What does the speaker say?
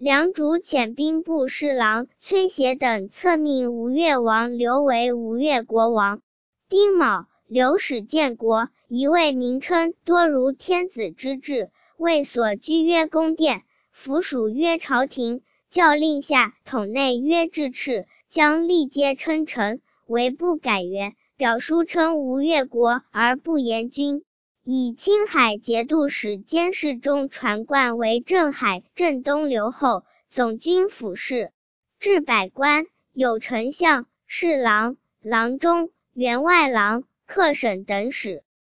梁主遣兵部侍郎崔协等册命吴越王刘为吴越国王。丁卯，刘始建国，一位名称多如天子之制，为所居曰宫殿，服属曰朝廷，教令下统内曰制敕，将历皆称臣，唯不改元，表书称吴越国而不言君。以青海节度使监视中传冠为镇海镇东留后，总军府事，置百官，有丞相、侍郎、郎中、员外郎、客省等使。